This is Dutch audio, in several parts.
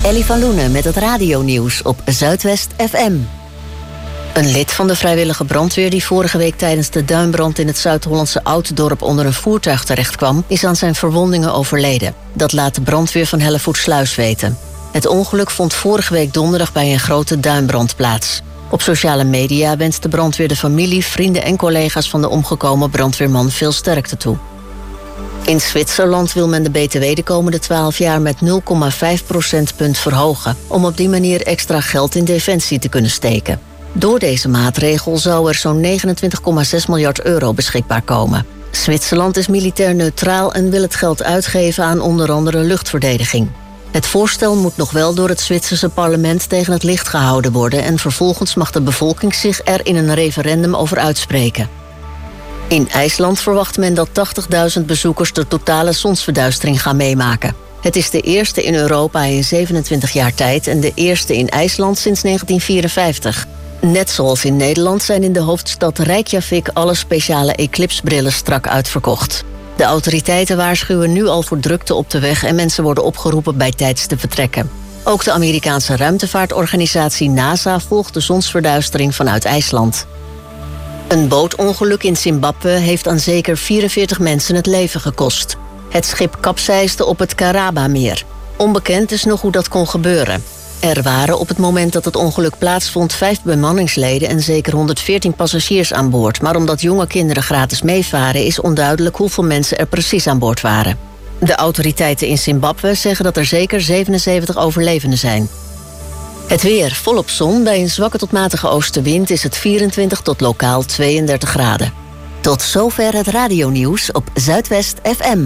Ellie van Loenen met het radionieuws op Zuidwest FM. Een lid van de vrijwillige brandweer die vorige week tijdens de duinbrand in het Zuid-Hollandse Ouddorp onder een voertuig terechtkwam, is aan zijn verwondingen overleden. Dat laat de brandweer van Hellevoetsluis weten. Het ongeluk vond vorige week donderdag bij een grote duinbrand plaats. Op sociale media wenst de brandweer de familie, vrienden en collega's van de omgekomen brandweerman veel sterkte toe. In Zwitserland wil men de BTW de komende 12 jaar met 0,5 procentpunt verhogen, om op die manier extra geld in defensie te kunnen steken. Door deze maatregel zou er zo'n 29,6 miljard euro beschikbaar komen. Zwitserland is militair neutraal en wil het geld uitgeven aan onder andere luchtverdediging. Het voorstel moet nog wel door het Zwitserse parlement tegen het licht gehouden worden en vervolgens mag de bevolking zich er in een referendum over uitspreken. In IJsland verwacht men dat 80.000 bezoekers de totale zonsverduistering gaan meemaken. Het is de eerste in Europa in 27 jaar tijd en de eerste in IJsland sinds 1954. Net zoals in Nederland zijn in de hoofdstad Reykjavik alle speciale eclipsbrillen strak uitverkocht. De autoriteiten waarschuwen nu al voor drukte op de weg en mensen worden opgeroepen bij tijds te vertrekken. Ook de Amerikaanse ruimtevaartorganisatie NASA volgt de zonsverduistering vanuit IJsland. Een bootongeluk in Zimbabwe heeft aan zeker 44 mensen het leven gekost. Het schip kapseisde op het Karaba-meer. Onbekend is nog hoe dat kon gebeuren. Er waren op het moment dat het ongeluk plaatsvond 5 bemanningsleden en zeker 114 passagiers aan boord. Maar omdat jonge kinderen gratis meevaren is onduidelijk hoeveel mensen er precies aan boord waren. De autoriteiten in Zimbabwe zeggen dat er zeker 77 overlevenden zijn. Het weer volop zon. Bij een zwakke tot matige oostenwind is het 24 tot lokaal 32 graden. Tot zover het radionieuws op Zuidwest FM.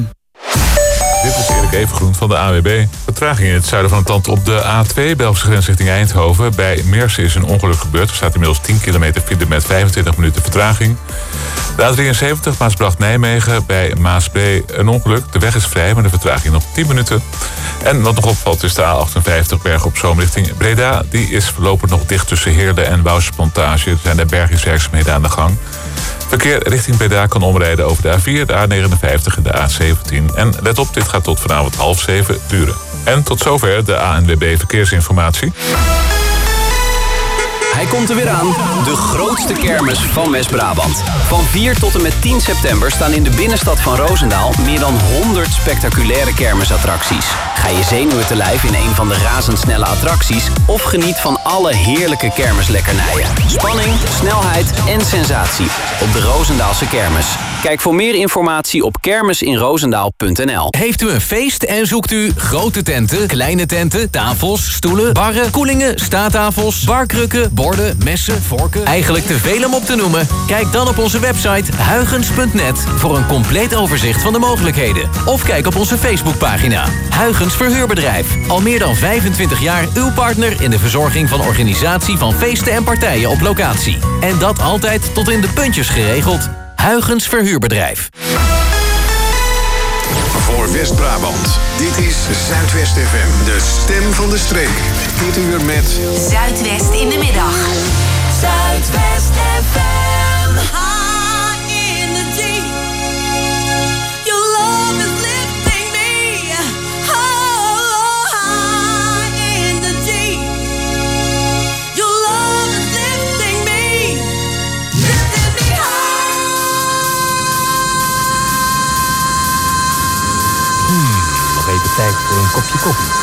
Dit is Erik Evengroen van de AWB. Vertraging in het zuiden van het land op de A2, Belgische grens richting Eindhoven. Bij Meersen is een ongeluk gebeurd. Er staat inmiddels 10 kilometer file met 25 minuten vertraging. De A73, Maasbracht-Nijmegen, bij Maasbree een ongeluk. De weg is vrij, maar de vertraging nog 10 minuten. En wat nog opvalt is de A58, Bergen op Zoom richting Breda. Die is voorlopig nog dicht tussen Heerlen en Wouwsplantage. Er zijn de bergingswerkzaamheden aan de gang. Verkeer richting Breda kan omrijden over de A4, de A59 en de A17. En let op, dit gaat tot vanavond 6:30 duren. En tot zover de ANWB Verkeersinformatie. Hij komt er weer aan, de grootste kermis van West-Brabant. Van 4 tot en met 10 september staan in de binnenstad van Roosendaal meer dan 100 spectaculaire kermisattracties. Ga je zenuwen te lijf in een van de razendsnelle attracties of geniet van alle heerlijke kermislekkernijen. Spanning, snelheid en sensatie op de Roosendaalse kermis. Kijk voor meer informatie op kermisinroosendaal.nl. Heeft u een feest en zoekt u grote tenten, kleine tenten, tafels, stoelen, barren, koelingen, staattafels, barkrukken, borden, messen, vorken? Eigenlijk te veel om op te noemen? Kijk dan op onze website huygens.net voor een compleet overzicht van de mogelijkheden. Of kijk op onze Facebookpagina. Huygens Verhuurbedrijf. Al meer dan 25 jaar uw partner in de verzorging van organisatie van feesten en partijen op locatie. En dat altijd tot in de puntjes geregeld. Huygens Verhuurbedrijf. Voor West-Brabant, dit is Zuidwest FM, de stem van de streek. Dit uur met Zuidwest in de middag. Zuidwest FM. High in the deep. Your love is lifting me. Oh, high in the deep. Your love is lifting me. Lifting me high. Nog even tijd voor een kopje koffie.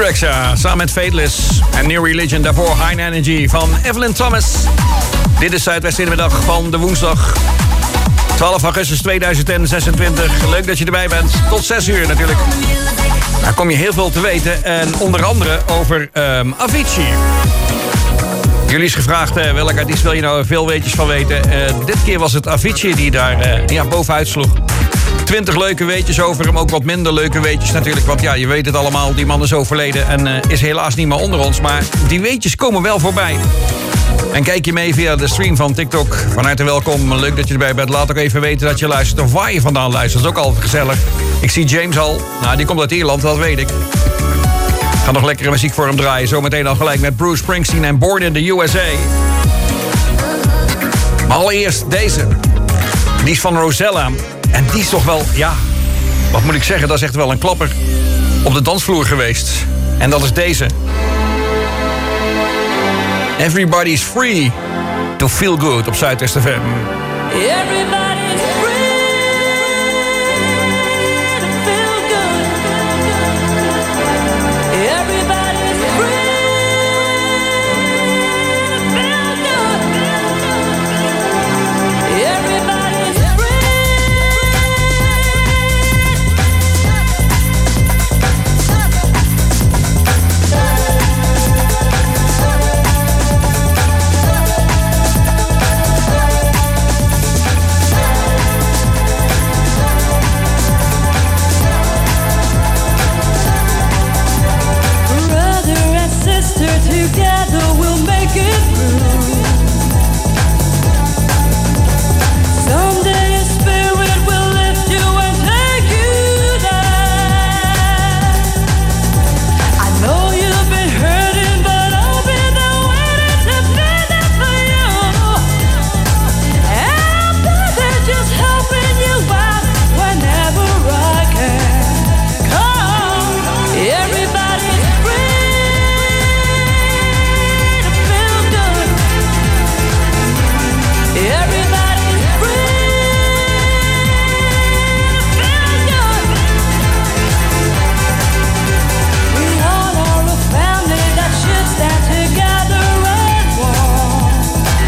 T-Rexa samen met Fateless en New Religion. Daarvoor High Energy van Evelyn Thomas. Dit is Zuidwest in de middag van de woensdag 12 augustus 2026. Leuk dat je erbij bent. Tot 6 uur natuurlijk. Daar kom je heel veel te weten. En onder andere over Avicii. Jullie is gevraagd welke artiest wil je nou veel weetjes van weten. Dit keer was het Avicii die daar bovenuit sloeg. 20 leuke weetjes over hem, ook wat minder leuke weetjes natuurlijk. Want ja, je weet het allemaal, die man is overleden en is helaas niet meer onder ons. Maar die weetjes komen wel voorbij. En kijk je mee via de stream van TikTok. Van harte welkom, leuk dat je erbij bent. Laat ook even weten dat je luistert of waar je vandaan luistert. Dat is ook altijd gezellig. Ik zie James al. Nou, die komt uit Ierland, dat weet ik. Ga nog lekkere muziek voor hem draaien. Zometeen al gelijk met Bruce Springsteen en Born in the USA. Maar allereerst deze. Die is van Rosella. En die is toch wel, ja, wat moet ik zeggen, dat is echt wel een klapper op de dansvloer geweest. En dat is deze. Everybody's free to feel good op Zuidwest FM. Everybody's free to feel good. Everybody's free to feel good. Everybody's together we'll make it through. Someday a spirit will lift you and take you there. I know you've been hurting, but I'll be there waiting to be there for you. And they're just helping you out whenever I can. Come, everybody's free. Everybody's free to feel good. We all are a family that should stand together and walk,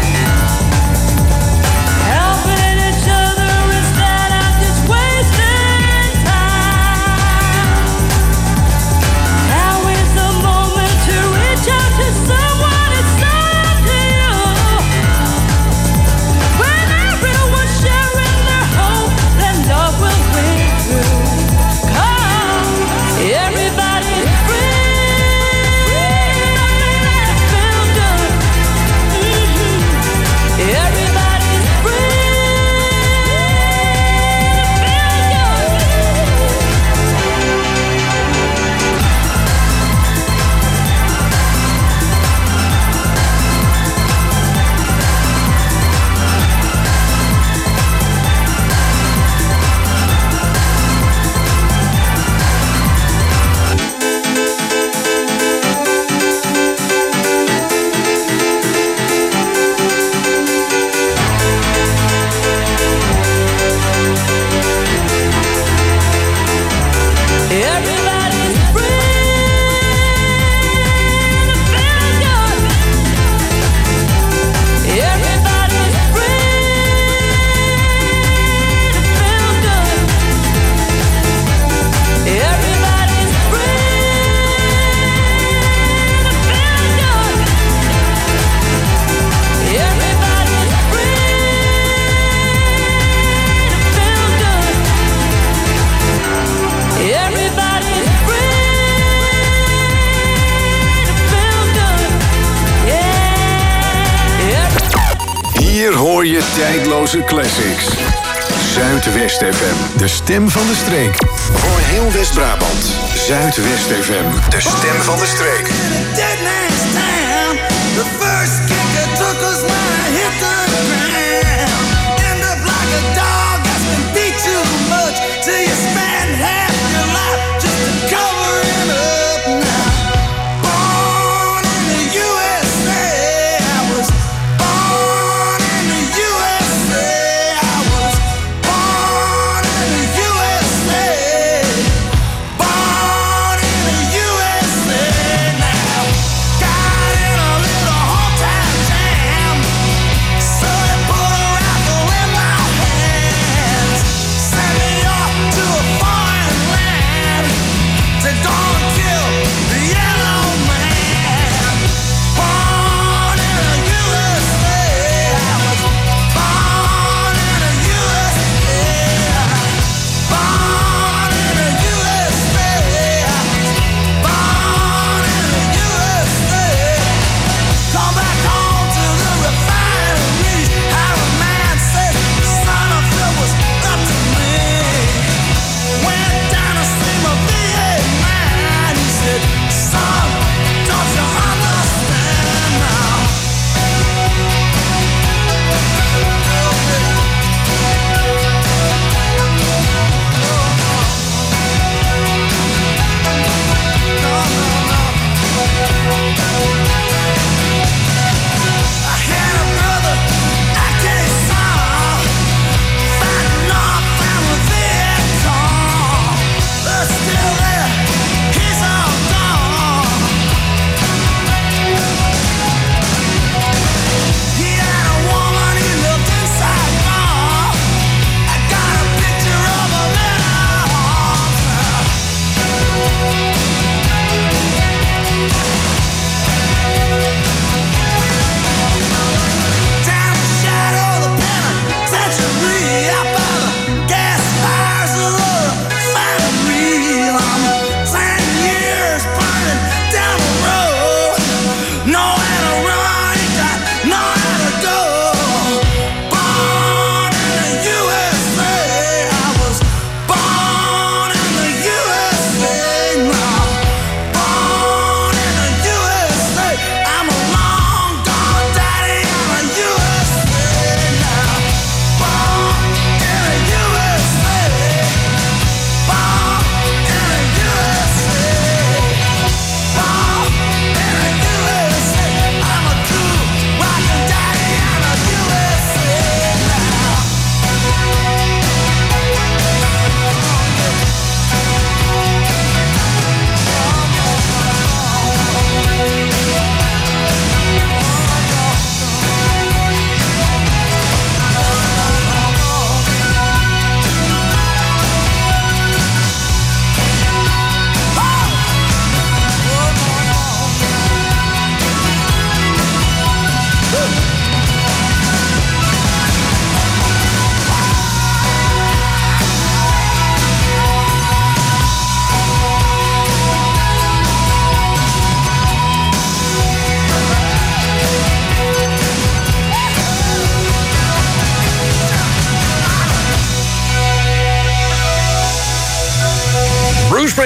helping each other instead of just wasting time. Now is the moment to reach out to someone inside to you. When everyone's sharing their hope, then love will bring through. Come, everybody's free to feel good. Everybody's free Everybody's free to feel good. Everybody's free to feel good. Everybody's free to feel good. Everybody's free to feel good. Everybody's free to feel good. Yeah. Hier hoor je tijdloze classics. Zuidwest FM, de stem van de streek. Voor heel West-Brabant. Zuidwest FM, de stem van de streek. Dead man's town. The first kicker took us when I hit the ground. End up like a dog that's been beat too much till you spend half your life just to cover him up now. Born in the USA, I was born in the USA. I was born in the USA. Born in the USA.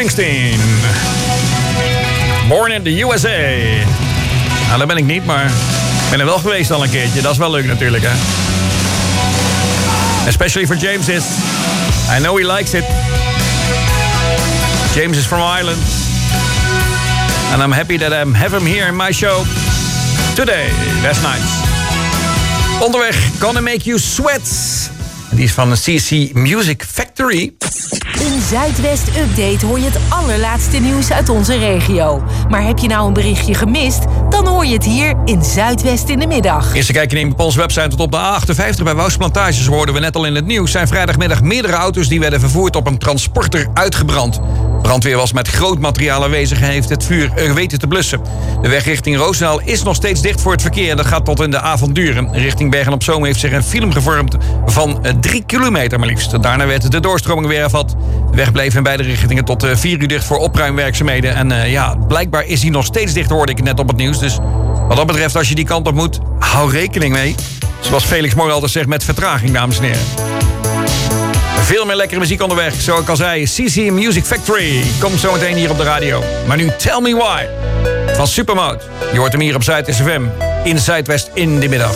Springsteen. Born in the USA. Nou, dat ben ik niet, maar ik ben er wel geweest al een keertje. Dat is wel leuk natuurlijk, hè. Especially for James is. I know he likes it. James is from Ireland. And I'm happy that I have him here in my show today. That's nice. Onderweg, Gonna Make You Sweat. Die is van de CC Music Factory. Een Zuidwest Update hoor je het allerlaatste nieuws uit onze regio. Maar heb je nou een berichtje gemist? Dan hoor je het hier in Zuidwest in de middag. Eerste kijkje neem op onze website tot op de A58 bij Wouwsplantages hoorden we net al in het nieuws. Zijn vrijdagmiddag meerdere auto's die werden vervoerd op een transporter uitgebrand. Brandweer was met groot materiaal aanwezig en heeft het vuur weten te blussen. De weg richting Roosendaal is nog steeds dicht voor het verkeer en dat gaat tot in de avond duren. Richting Bergen-op-Zoom heeft zich een film gevormd van 3 kilometer maar liefst. Daarna werd de doorstroming weer hervat. De weg bleef in beide richtingen tot 4 uur dicht voor opruimwerkzaamheden. En blijkbaar is hij nog steeds dicht, hoorde ik net op het nieuws. Dus wat dat betreft, als je die kant op moet, hou rekening mee. Zoals Felix Mooi altijd zegt, met vertraging, dames en heren. Veel meer lekkere muziek onderweg. Zoals ik al zei, CC Music Factory komt zometeen hier op de radio. Maar nu Tell Me Why van Supermode. Je hoort hem hier op Zuid SFM in Zuidwest in de middag.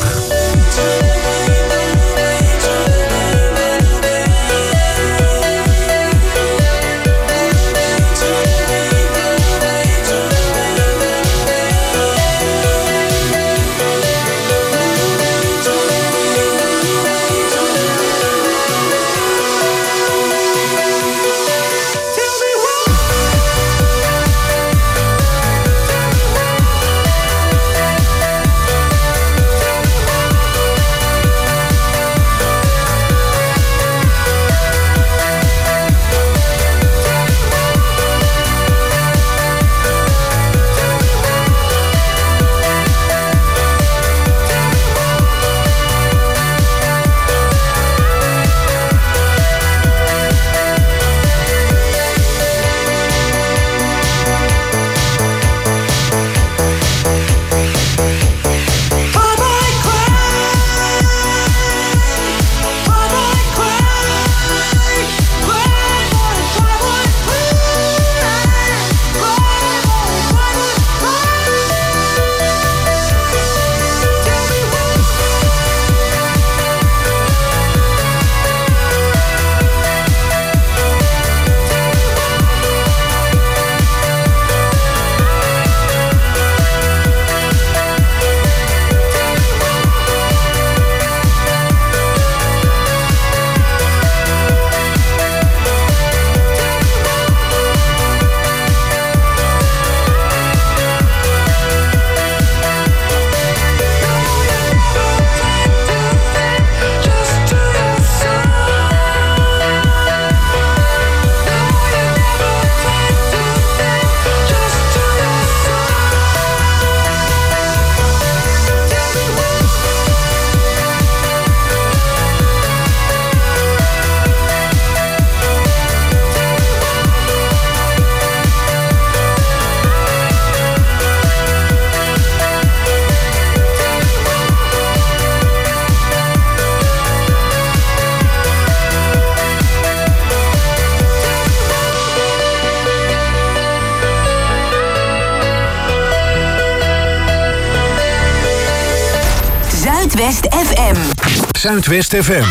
Zuidwest FM. Zuidwest FM.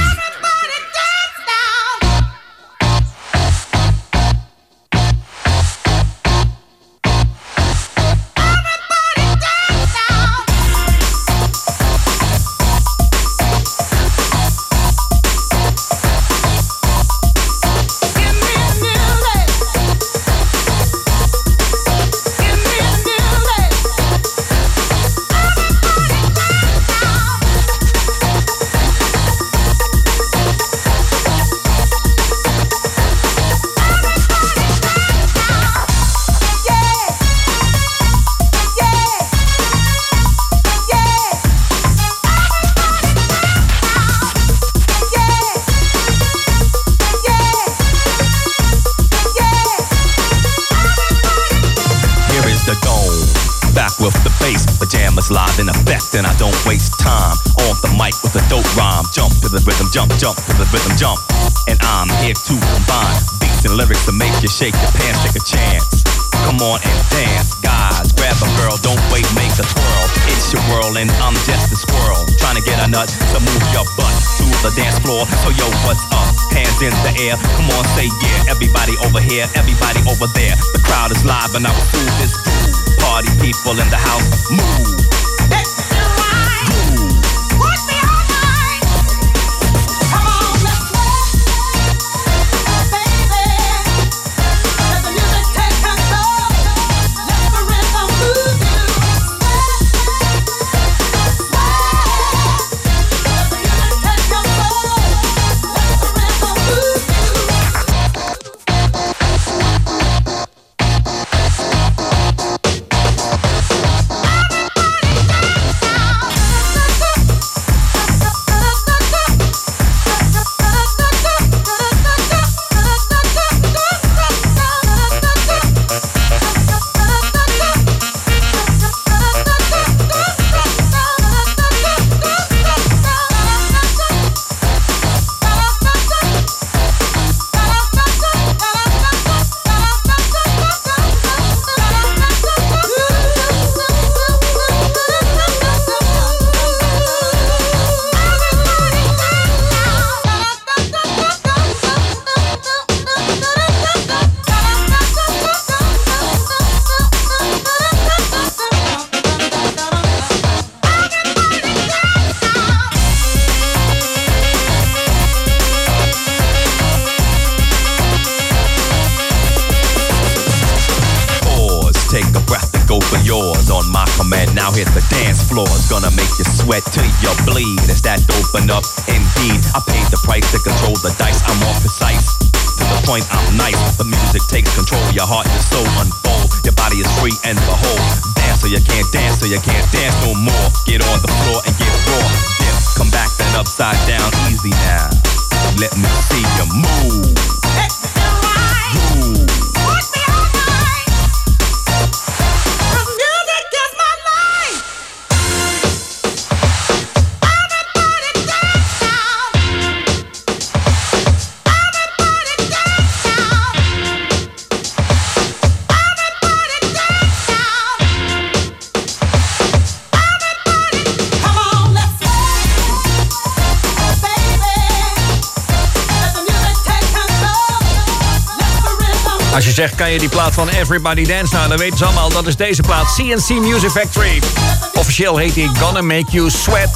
Live in effect and I don't waste time on the mic with a dope rhyme. Jump to the rhythm, jump to the rhythm, jump. And I'm here to combine beats Catching lyrics to make you shake your pants, take a chance. Come on and dance, guys. Grab a girl, don't wait, make a twirl. It's your world and I'm just a squirrel. Trying to get a nut to move your butt to the dance floor. So yo, what's up? Hands in the air. Come on, say yeah. Everybody over here, everybody over there. The crowd is live and our food is food. Party people in the house, move. Now hit the dance floor, it's gonna make you sweat till you bleed. It's that open up, indeed. I paid the price to control the dice. I'm more precise, to the point I'm nice. The music takes control, your heart, your soul unfold. Your body is free and behold. Dance so you can't dance, so you can't dance no more. Get on the floor and get raw. Dip, come back then upside down, easy now. Let me see you move. Move. Als je zegt, kan je die plaat van Everybody Dance? Nou, dan weten ze allemaal, dat is deze plaat. CNC Music Factory. Officieel heet die Gonna Make You Sweat.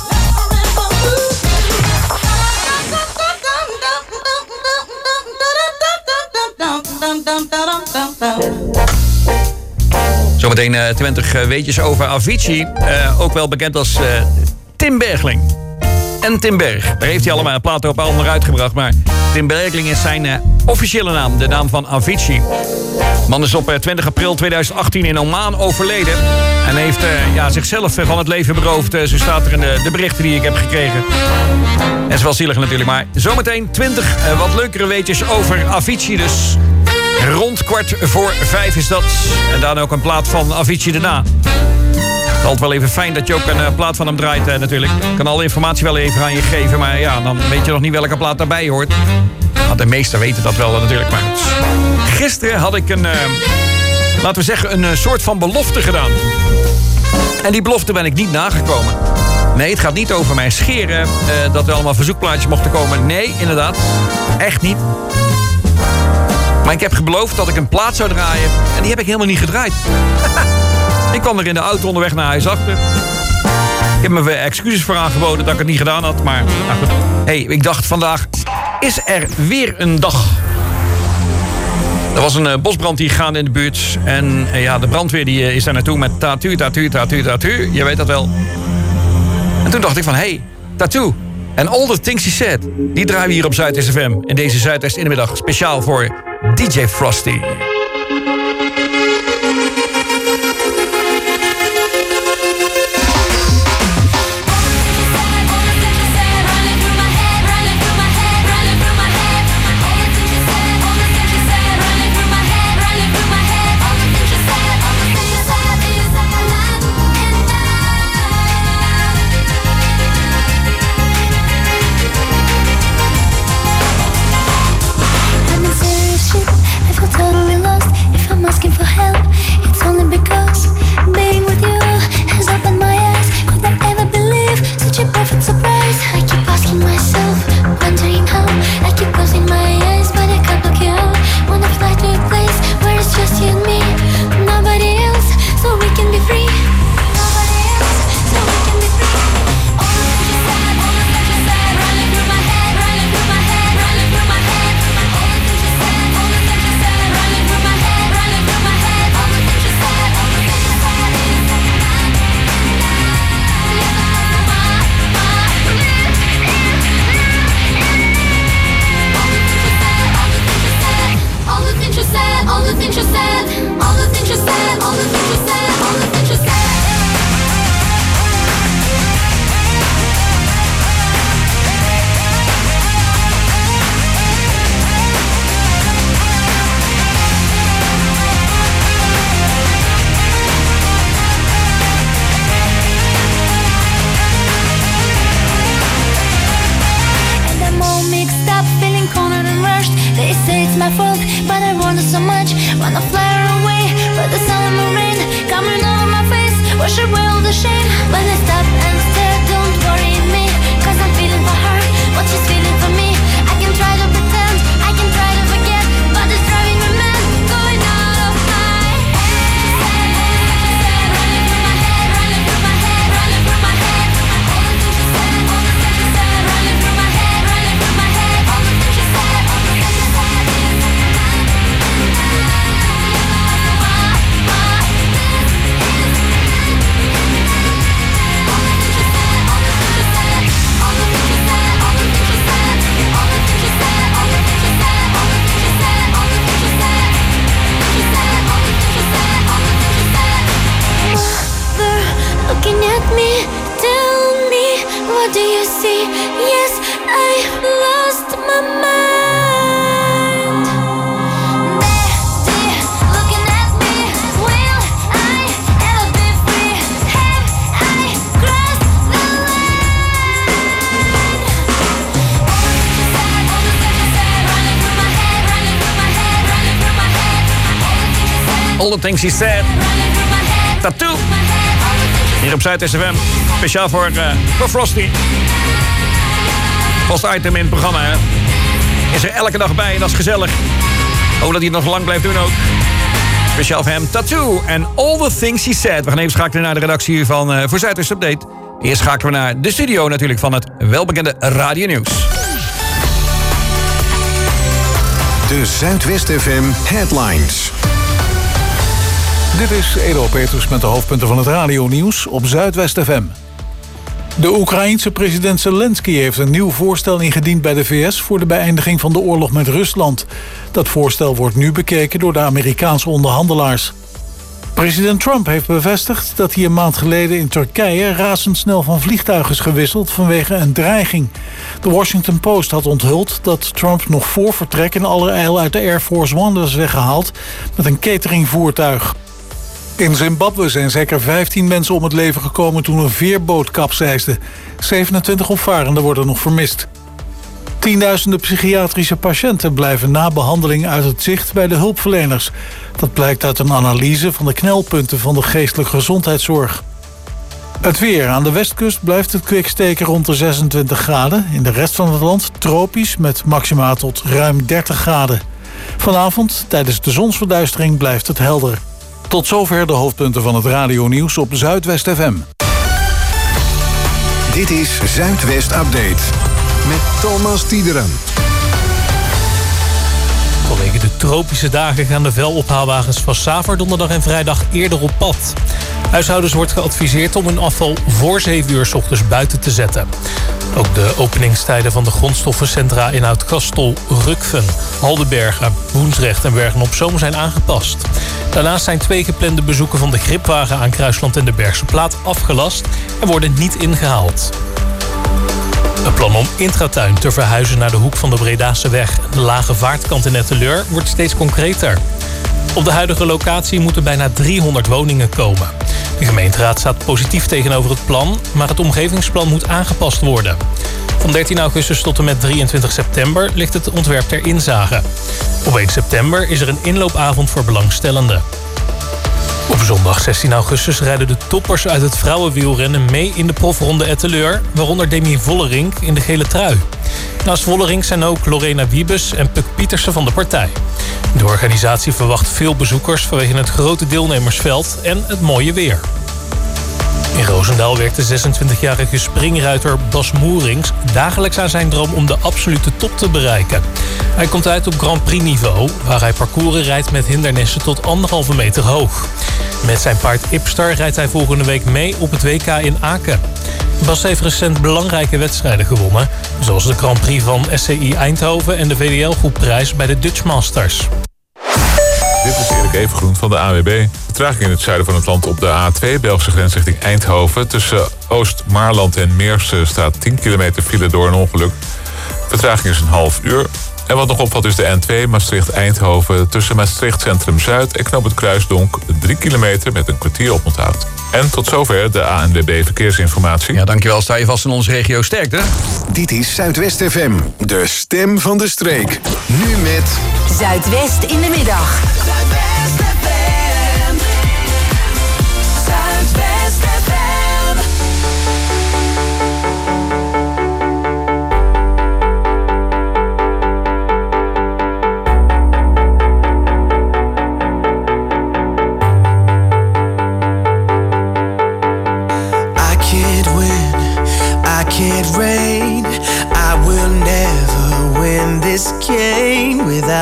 Zometeen 20 weetjes over Avicii. Ook wel bekend als Tim Bergling. En Tim Berg. Daar heeft hij allemaal een plaat op al uitgebracht. Maar Tim Bergling is zijn officiële naam. De naam van Avicii. De man is op 20 april 2018 in Oman overleden. En heeft zichzelf van het leven beroofd. Zo staat er in de berichten die ik heb gekregen. En is wel zielig natuurlijk. Maar zometeen 20 wat leukere weetjes over Avicii. Dus rond 4:15 is dat. En daarna ook een plaat van Avicii daarna. Het is altijd wel even fijn dat je ook een plaat van hem draait natuurlijk. Ik kan alle informatie wel even aan je geven. Maar ja, dan weet je nog niet welke plaat daarbij hoort. Nou, de meesten weten dat wel natuurlijk. Maar gisteren had ik laten we zeggen, een soort van belofte gedaan. En die belofte ben ik niet nagekomen. Nee, het gaat niet over mijn scheren. Dat er allemaal verzoekplaatjes mochten komen. Nee, inderdaad. Echt niet. Maar ik heb beloofd dat ik een plaat zou draaien. En die heb ik helemaal niet gedraaid. Ik kwam er in de auto onderweg naar huis achter. Ik heb me excuses voor aangeboden dat ik het niet gedaan had. Maar nou goed. Hey, ik dacht vandaag is er weer een dag. Er was een bosbrand hier gaande in de buurt. En de brandweer die is daar naartoe met Tattoo. Je weet dat wel. En toen dacht ik van, hey, Tattoo. En All the Things He Said. Die draaien we hier op Zuidwest FM. In deze Zuidwest in de middag. Speciaal voor DJ Frosty. Shit. When I stop and stare, don't worry me, 'cause I'm feeling for her what she's feeling for me. I can try to pretend, I can try to forget, but it's driving me mad, going out of my head. Running through my head, running through my head, running through my head. All the things she said, all the things she said, running through my head, running through my head. All the things she said, all the things she said. Looking at me, tell me, what do you see? Yes, I lost my mind. They're looking at me, will I ever be free? Have I crossed the line? All the things you said, running through my head, running through my head, running through my head. All the things she said. Tattoo. Hier op Zuid FM. Speciaal voor Frosty. Vast item in het programma, hè. Is er elke dag bij en dat is gezellig. Hoop dat hij het nog lang blijft doen ook. Speciaal voor hem. Tattoo en All the Things She Said. We gaan even schakelen naar de redactie van voor Zuidwest Update. Eerst schakelen we naar de studio natuurlijk van het welbekende Radio Nieuws. De Zuidwest FM Headlines. Dit is Edo Petrus met de hoofdpunten van het radionieuws op Zuidwest FM. De Oekraïense president Zelensky heeft een nieuw voorstel ingediend bij de VS voor de beëindiging van de oorlog met Rusland. Dat voorstel wordt nu bekeken door de Amerikaanse onderhandelaars. President Trump heeft bevestigd dat hij een maand geleden in Turkije razendsnel van vliegtuig is gewisseld vanwege een dreiging. De Washington Post had onthuld dat Trump nog voor vertrek in allerijl uit de Air Force One was weggehaald met een cateringvoertuig. In Zimbabwe zijn zeker 15 mensen om het leven gekomen toen een veerboot kapseisde. 27 opvarenden worden nog vermist. Tienduizenden psychiatrische patiënten blijven na behandeling uit het zicht bij de hulpverleners. Dat blijkt uit een analyse van de knelpunten van de geestelijke gezondheidszorg. Het weer. Aan de westkust blijft het kwik steken rond de 26 graden. In de rest van het land tropisch met maxima tot ruim 30 graden. Vanavond, tijdens de zonsverduistering, blijft het helder. Tot zover de hoofdpunten van het radionieuws op Zuidwest FM. Dit is Zuidwest Update met Thomas Tiederen. Vanwege de tropische dagen gaan de velophaalwagens van Saver donderdag en vrijdag eerder op pad. Huishoudens wordt geadviseerd om hun afval voor 7 uur 's ochtends buiten te zetten. Ook de openingstijden van de grondstoffencentra in Oud-Gastel, Rukven, Haldenbergen, Woensrecht en Bergen-op-Zoom zijn aangepast. Daarnaast zijn 2 geplande bezoeken van de gripwagen aan Kruisland en de Bergse Plaat afgelast en worden niet ingehaald. Het plan om Intratuin te verhuizen naar de hoek van de Bredaseweg en de lage vaartkant in Etteleur wordt steeds concreter. Op de huidige locatie moeten bijna 300 woningen komen. De gemeenteraad staat positief tegenover het plan, maar het omgevingsplan moet aangepast worden. Van 13 augustus tot en met 23 september ligt het ontwerp ter inzage. Op 1 september is er een inloopavond voor belangstellenden. Op zondag 16 augustus rijden de toppers uit het vrouwenwielrennen mee in de profronde Etteleur, waaronder Demi Vollering in de gele trui. Naast Vollering zijn ook Lorena Wiebes en Puk Pietersen van de partij. De organisatie verwacht veel bezoekers vanwege het grote deelnemersveld en het mooie weer. In Roosendaal werkt de 26-jarige springruiter Bas Moerings dagelijks aan zijn droom om de absolute top te bereiken. Hij komt uit op Grand Prix niveau, waar hij parcours rijdt met hindernissen tot 1,5 meter hoog. Met zijn paard Ipstar rijdt hij volgende week mee op het WK in Aken. Bas heeft recent belangrijke wedstrijden gewonnen, zoals de Grand Prix van SCI Eindhoven en de VDL-groepprijs bij de Dutch Masters. Dit is Erik Evengroen van de AWB. Vertraging in het zuiden van het land op de A2, Belgische grens richting Eindhoven. Tussen Oost-Maarland en Meersen staat 10 kilometer file door een ongeluk. Vertraging is een half uur. En wat nog opvalt is de N2 Maastricht-Eindhoven tussen Maastricht Centrum Zuid en Knoop het Kruisdonk 3 kilometer met een kwartier oponthoud. En tot zover de ANWB Verkeersinformatie. Ja, dankjewel. Sta je vast in onze regio. Sterkte. Dit is Zuidwest FM, de stem van de streek. Nu met Zuidwest in de middag. Zuidwest FM. Zuidwest FM.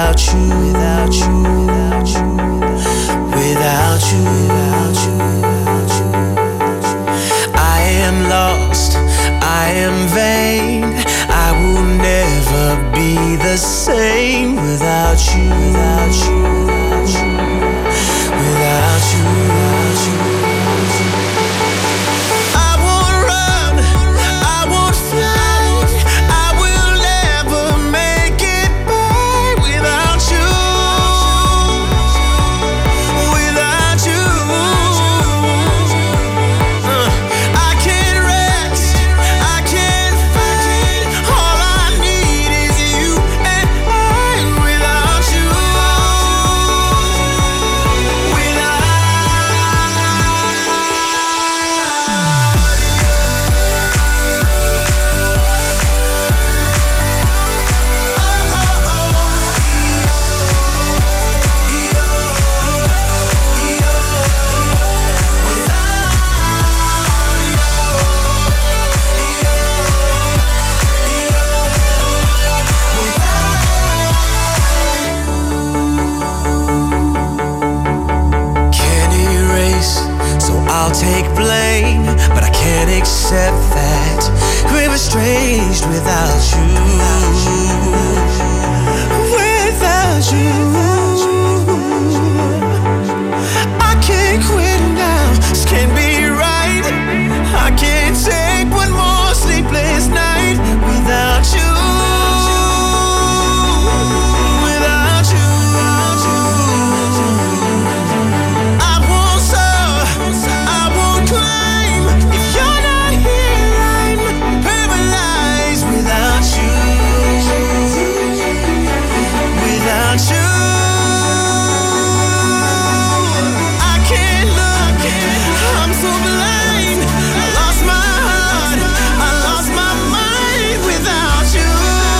without you, without you, without you, without you, without you, without you. I am lost, I am vain, I will never be the same without you, without you, without you, without you, without you. I won't run, I won't fly, I will never make it by without you, without you. I can't rest, I can't fight, all I need is you and I without you, can't erase, so I'll take blame, but I can't accept that we're estranged without you, without you. I can't quit now, this can't be right. I can't take one more sleepless night without you, without you. I won't soar, I won't climb. If you're not here, I'm paralyzed without you, without you. I can't look, I'm so blind. I lost my heart, I lost my mind without you,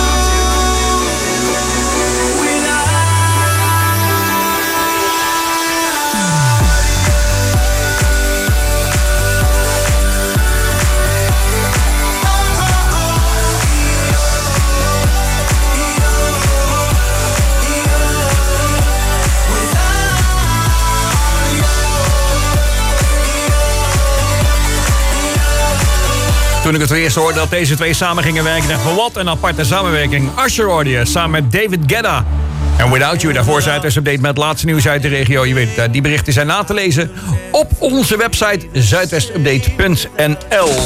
Toen ik het eerst hoorde dat deze twee samen gingen werken, dacht ik van wat een aparte samenwerking. Usher hoorde je, samen met David Guetta. En Without You, daarvoor Zuidwest Update met het laatste nieuws uit de regio. Je weet het, die berichten zijn na te lezen op onze website zuidwestupdate.nl.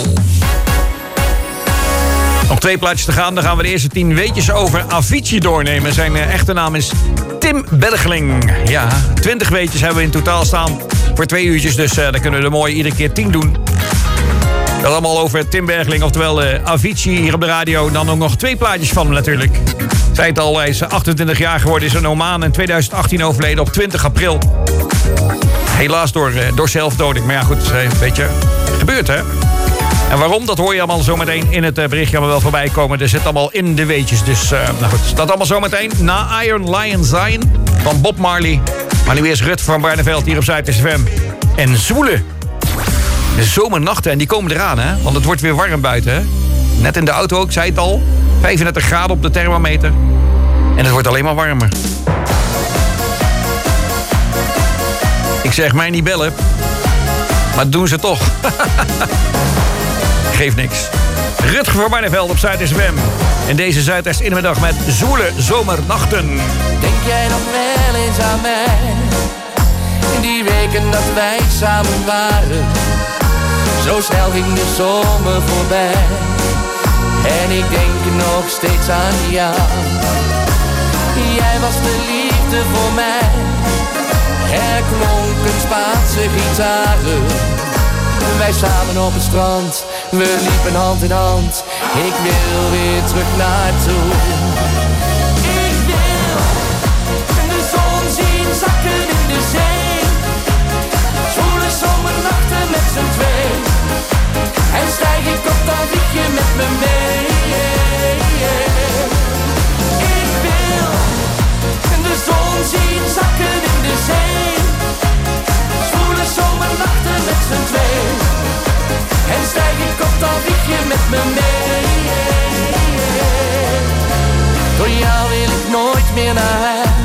Nog 2 plaatjes te gaan, dan gaan we de eerste 10 weetjes over Avicii doornemen. Zijn echte naam is Tim Bergling. Ja, 20 weetjes hebben we in totaal staan voor 2 uurtjes, dus daar kunnen we er mooi iedere keer 10 doen. Dat allemaal over Tim Bergling, oftewel Avicii hier op de radio. En dan ook nog 2 plaatjes van hem natuurlijk. Ik zei het al, hij is 28 jaar geworden, is een Omaan. In 2018 overleden op 20 april. Helaas door zelfdoding. Maar ja goed, weet je, gebeurt hè. En waarom, dat hoor je allemaal zometeen in het berichtje allemaal wel voorbij komen. Er zit allemaal in de weetjes. Dus nou goed, dat allemaal zometeen na Iron Lion Zion van Bob Marley. Maar nu eerst Rut van Barneveld hier op Zuidwest FM. En Zwoele. De zomernachten, en die komen eraan, hè? Want het wordt weer warm buiten, hè? Net in de auto, ik zei het al. 35 graden op de thermometer. En het wordt alleen maar warmer. Ik zeg mij niet bellen. Maar dat doen ze toch. Geeft niks. Rutger van Barneveld op Zuidwest FM. In deze Zuidwest in de middag met Zwoele zomernachten. Denk jij nog wel eens aan mij? In die weken dat wij samen waren. Zo snel ging de zomer voorbij. En ik denk nog steeds aan jou. Jij was de liefde voor mij. Er klonken Spaanse gitaren. Wij samen op het strand. We liepen hand in hand. Ik wil weer terug naartoe. Ik wil de zon zien zakken in de zee. Zwoele zomernachten met z'n twee. En stijg ik op, dan vlieg je met me mee. Ik wil de zon zien zakken in de zee. Zwoele zomernachten met z'n twee. En stijg ik op, dan vlieg je met me mee. Door jou wil ik nooit meer naar huis.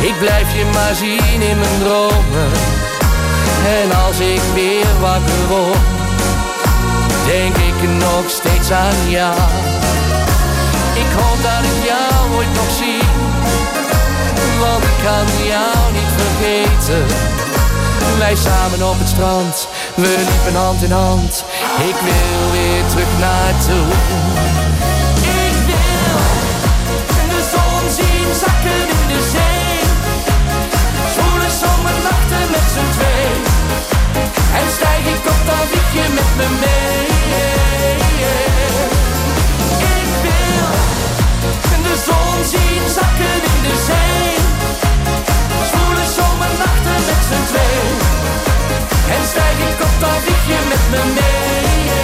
Ik blijf je maar zien in mijn dromen. En als ik weer wakker word, denk ik nog steeds aan jou. Ik hoop dat ik jou ooit nog zie, want ik kan jou niet vergeten. Wij samen op het strand, we liepen hand in hand. Ik wil weer terug naartoe. Ik wil de zon zien zakken in de zee, zwoele zomernachten met z'n twee. En stijg ik op, dan vlieg je met me mee. Ik wil de zon zien zakken in de zee, zwoele zomernachten met z'n twee. En stijg ik op, dan vlieg je met me mee.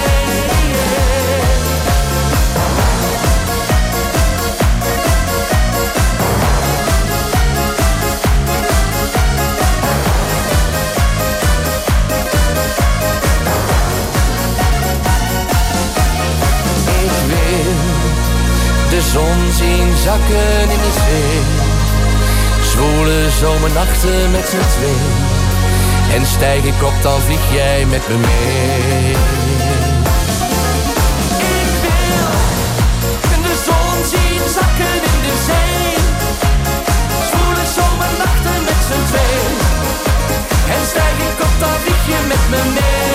De zon zien zakken in de zee, zwoele zomernachten met z'n twee. En stijg ik op, dan vlieg jij met me mee. Ik wil de zon zien zakken in de zee, zwoele zomernachten met z'n twee. En stijg ik op, dan vlieg je met me mee.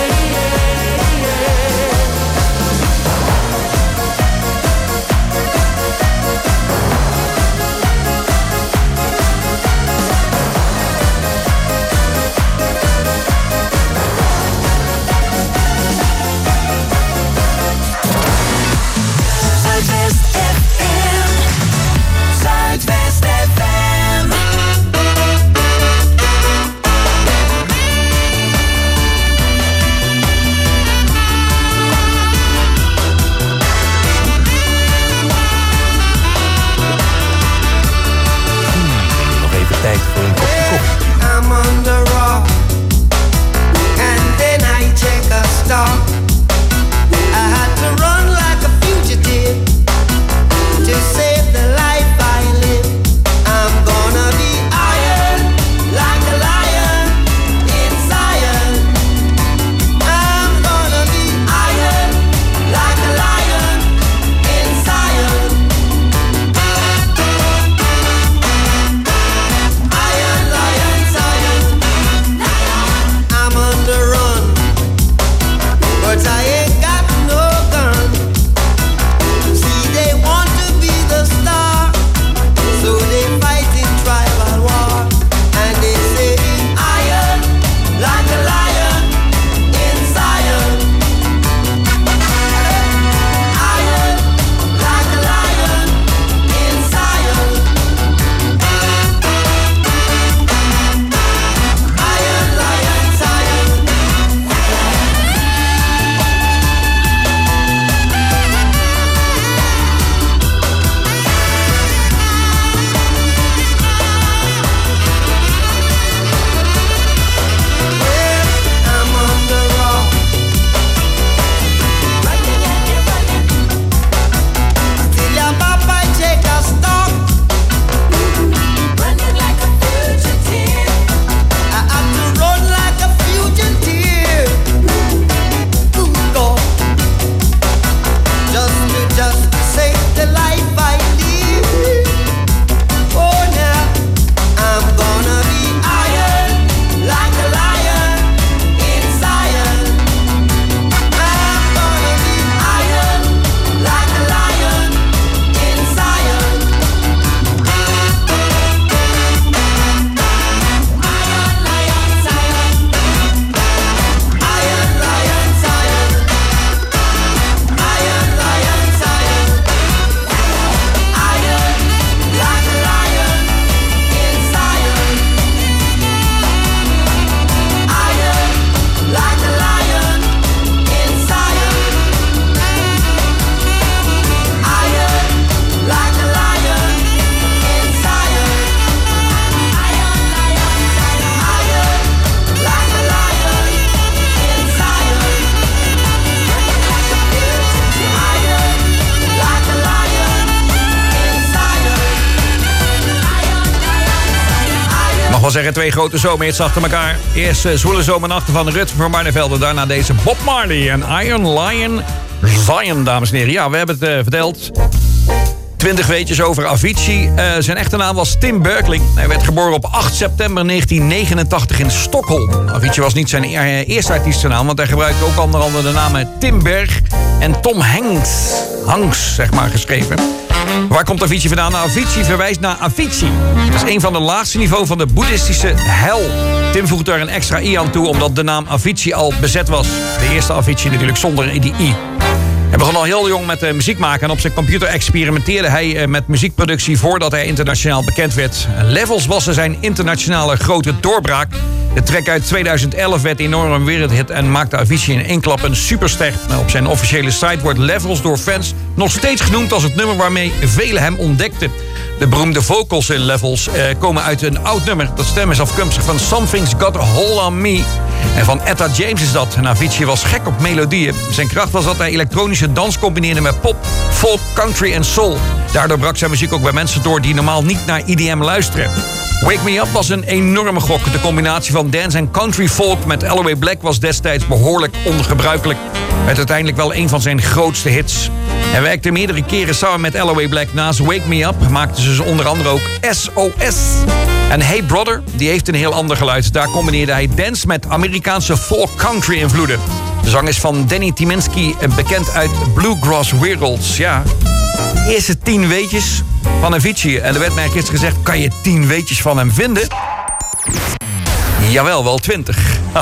wel zeggen, 2 grote zomerhits achter elkaar. Eerst Zwoele Zomernachten van Rut van Barneveld. Daarna deze Bob Marley en Iron Lion Zion, dames en heren. Ja, we hebben het verteld. 20 weetjes over Avicii. Zijn echte naam was Tim Berkling. Hij werd geboren op 8 september 1989 in Stockholm. Avicii was niet zijn eerste artiestennaam, want hij gebruikte ook onder andere de namen Tim Berg en Tom Hanks, zeg maar, geschreven. Waar komt Avicii vandaan? Nou, Avicii verwijst naar Avicii. Dat is een van de laagste niveau van de boeddhistische hel. Tim voegt daar een extra i aan toe, omdat de naam Avicii al bezet was. De eerste Avicii natuurlijk zonder die i. Hij begon al heel jong met muziek maken en op zijn computer experimenteerde hij met muziekproductie voordat hij internationaal bekend werd. Levels was zijn internationale grote doorbraak. De track uit 2011 werd enorm een wereldhit en maakte Avicii in één klap een superster. Op zijn officiële site wordt Levels door fans nog steeds genoemd als het nummer waarmee velen hem ontdekten. De beroemde vocals in Levels komen uit een oud nummer. Dat stem is afkomstig van Something's Got a Hold on Me. En van Etta James is dat. En Avicii was gek op melodieën. Zijn kracht was dat hij elektronische dans combineerde met pop, folk, country en soul. Daardoor brak zijn muziek ook bij mensen door die normaal niet naar EDM luisteren. Wake Me Up was een enorme gok. De combinatie van dance en country folk met L.A. Black was destijds behoorlijk ongebruikelijk. Werd uiteindelijk wel een van zijn grootste hits. Hij werkte meerdere keren samen met L.A. Black. Naast Wake Me Up maakten ze onder andere ook SOS. En Hey Brother, die heeft een heel ander geluid. Daar combineerde hij dance met Amerikaanse folk-country invloeden. De zang is van Danny Tyminski, bekend uit Bluegrass Werelds. Ja, de eerste 10 weetjes van Avicii. En er werd mij gisteren gezegd, kan je 10 weetjes van hem vinden? Jawel, wel 20.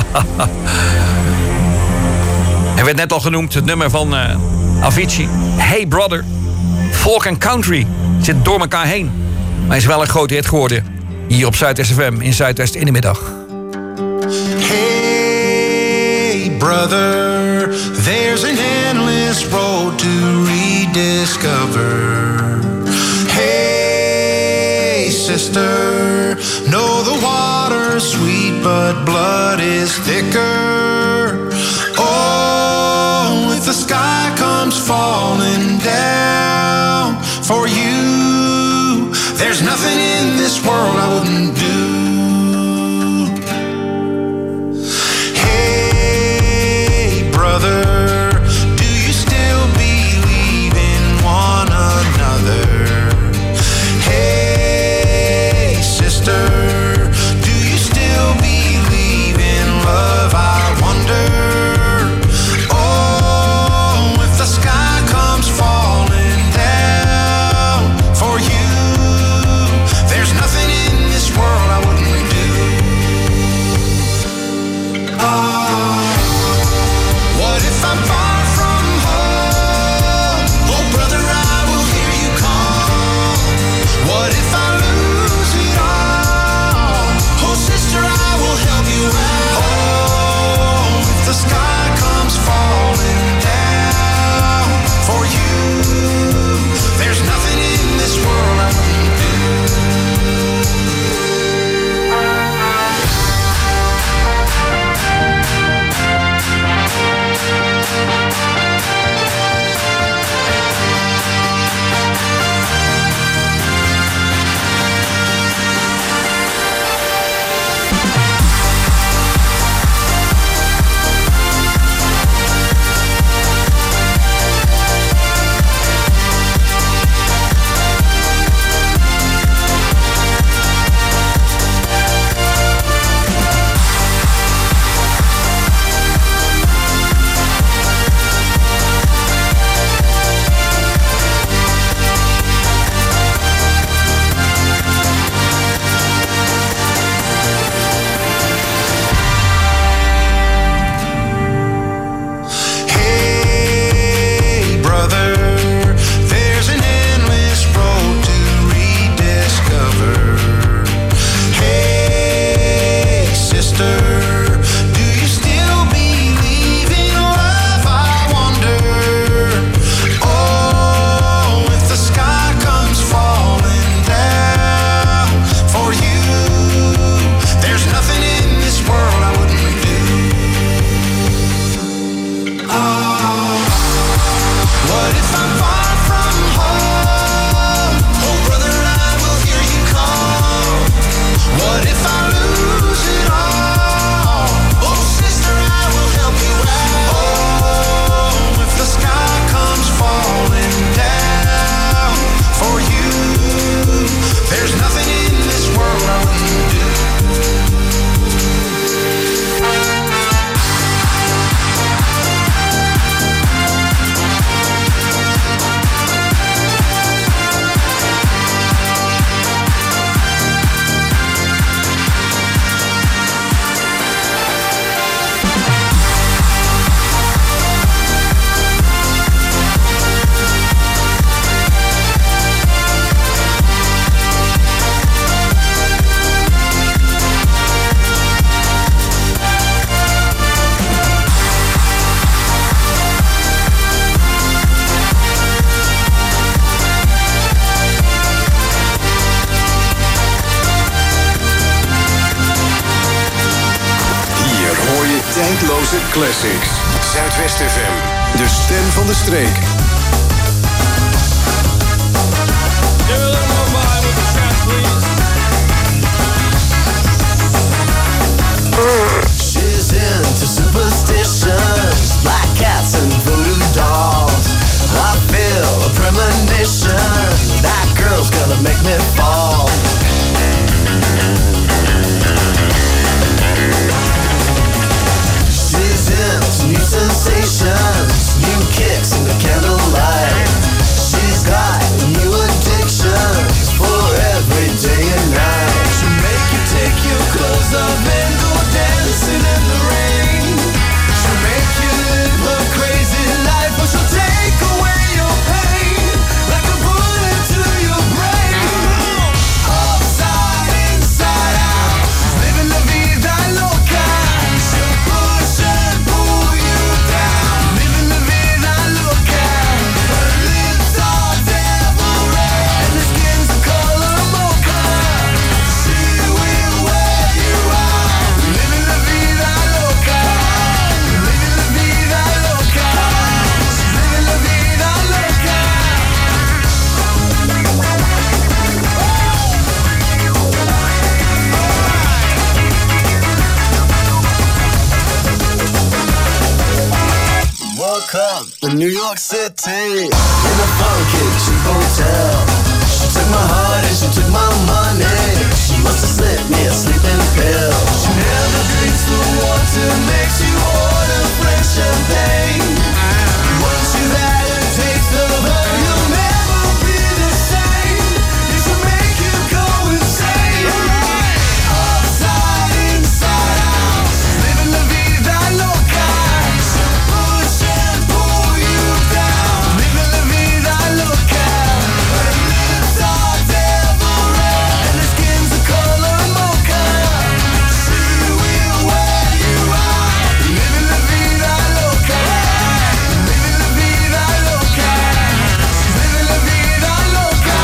Hij werd net al genoemd, het nummer van Avicii. Hey Brother. Folk en country zit door elkaar heen. Maar hij is wel een grote hit geworden. Hier op Zuidwest FM in Zuidwest in de middag. Hey brother, there's an endless road to rediscover. Hey sister, know the water's sweet but blood is thicker. Oh, if the sky comes falling down for you, there's nothing in this world I wouldn't do. Hey, brother, do you still believe in one another? Hey, sister, do you still believe in love? I wonder. Oh, Classics. Zuidwest FM. De stem van de streek. She's into superstitions, black cats and voodoo dolls. I feel a premonition, that girl's gonna make me fall. She's into new sensations, new kicks in the candlelight. She's got new addictions for every day and night. She'll make you take your clothes off and go dancing in the rain. She'll make you live a crazy life, but she'll take away your pain like a bullet to your brain. Upside, inside out, she's living la vida loca. She'll push and pull you down, living la vida loca. Her lips are devil red and her skin's the color mocha. She will wear you out, living la vida loca, living la vida loca. She's living la vida loca. Woke up in New York City in a funky cheap hotel. She took my heart and she took my money. She must have slipped me a sleeping pill. She never drinks the water, makes you order French champagne. Once you've had a taste of her, you'll never be the same. It should make you go insane. Upside, inside out, she's living la vida loca. She'll push and pull you down, living la vida loca. Her lips are devil red and her skin's the color mocha. She will wear you out, living la vida loca, living la vida loca. She's living la vida loca.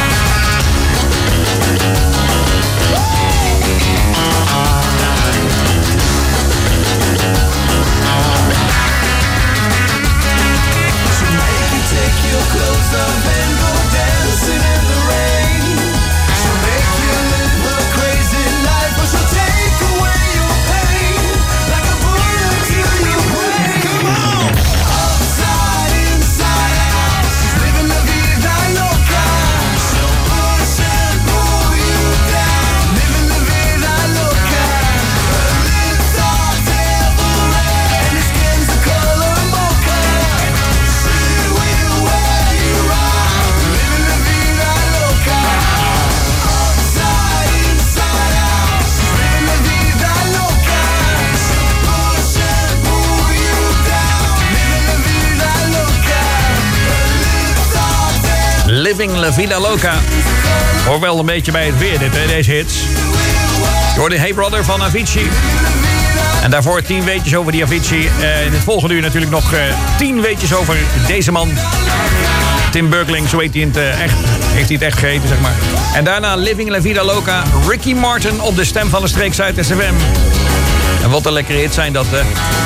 She'll make you take your clothes off and go dancing in the rain. She'll make you live a crazy life, but she'll take away your pain like a bullet to your brain. Come on! Upside, inside out, she's living la vida loca. She'll push and pull you down, living la vida loca. Her lips are devil red and her skin's the color mocha. She will wear you out, living la vida loca. Upside, inside out, she's living la vida loca. She'll push and pull you down, living la vida loca. Her lips are devil. Living La Vida Loca. Hoor wel een beetje bij het weer dit, hè, deze hits. Je hoorde Hey Brother van Avicii. En daarvoor 10 weetjes over die Avicii. In het volgende uur natuurlijk nog 10 weetjes over deze man. Tim Berkling, zo heet hij in het echt. Heeft hij het echt geheten, zeg maar. En daarna Living La Vida Loca. Ricky Martin op de stem van de streek Zuidwest FM. En wat een lekkere hit zijn dat, hè.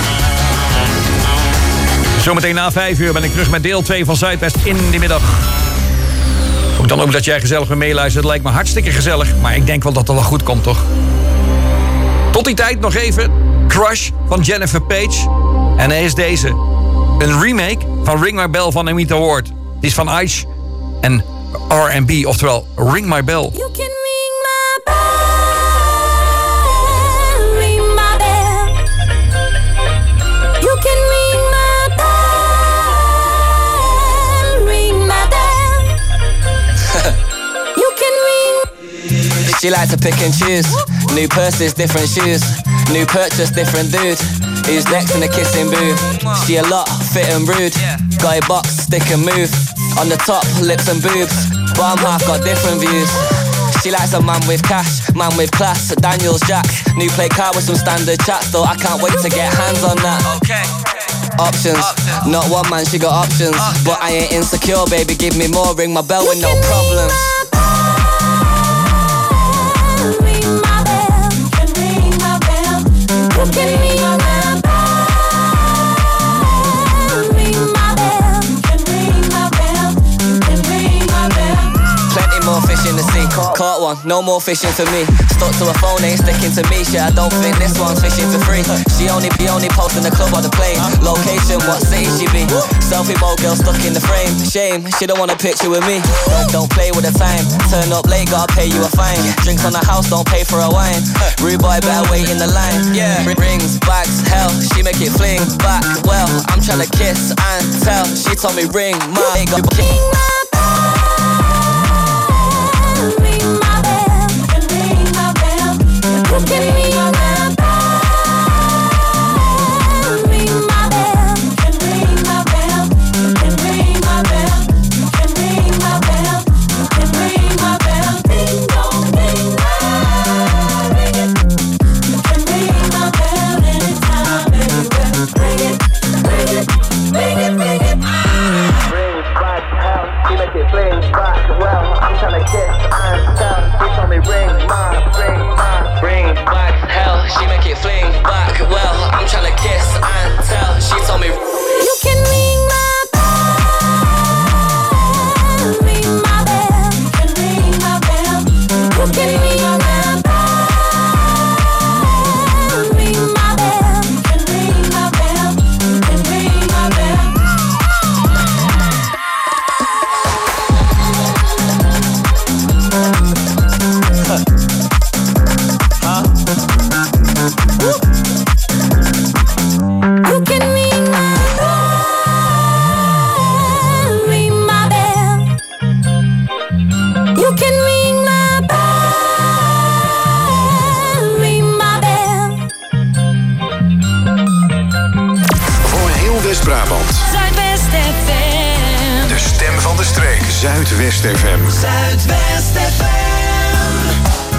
Zometeen na 5 uur ben ik terug met deel 2 van Zuidwest in de middag. Ook dan ook dat jij gezellig mee meeluistert. Dat lijkt me hartstikke gezellig. Maar ik denk wel dat het wel goed komt, toch? Tot die tijd nog even Crush van Jennifer Page. En er is deze. Een remake van Ring My Bell van Anita Ward. Die is van Ice en R&B. Oftewel, Ring My Bell. You can ring my bell, ring my bell. You can ring my bell, ring my bell. You can ring. She likes to pick and choose. New purses, different shoes. New purchase, different dude. Who's next in the kissing booth? She a lot, fit and rude. Guy box, stick and move. On the top, lips and boobs. But I'm half got different views. She likes a man with cash, man with class. Daniel's Jack, new plate car with some standard chat. Though I can't wait to get hands on that. Okay. Options, not one man, she got options. But I ain't insecure, baby, give me more. Ring my bell with no problems. You can ring my bell. one, no more fishing for me. Stuck to a phone, ain't sticking to me. Shit, I don't think this one's fishing for free. She only posting the club or the plane. Location, what city she be? Selfie mode girl stuck in the frame. Shame, she don't want a picture with me. Don't play with the time. Turn up late, gotta pay you a fine. Drinks on the house, don't pay for a wine. Rude boy, better wait in the line. Yeah, rings, bags, hell, she make it fling back. Well, I'm tryna kiss and tell. She told me ring my bell. Ring my bell, and ring my bell. You can ring my bell. Ring my bell, and ring my bell. You can ring my bell. You can ring my bell. You can ring my bell. Ding dong, ding dong, ring it. You can ring my bell anytime, anywhere. Ring it, ring it, ring it, ring it. Ring back, hell, she make it fling back. Well, I'm tryna kiss and tell. She told me ring back, hell, she make it fling back. Well, I'm tryna kiss and tell. She told me you can ring my bell, ring my bell, you can ring my bell, you can ring my bell, ring my bell, you can ring my bell, you can ring my bell. You can ring my bell, ring my bell. You can ring my bell, ring my bell. Voor heel West-Brabant. Zuidwest FM. De stem van de streek. Zuidwest FM. Zuidwest FM.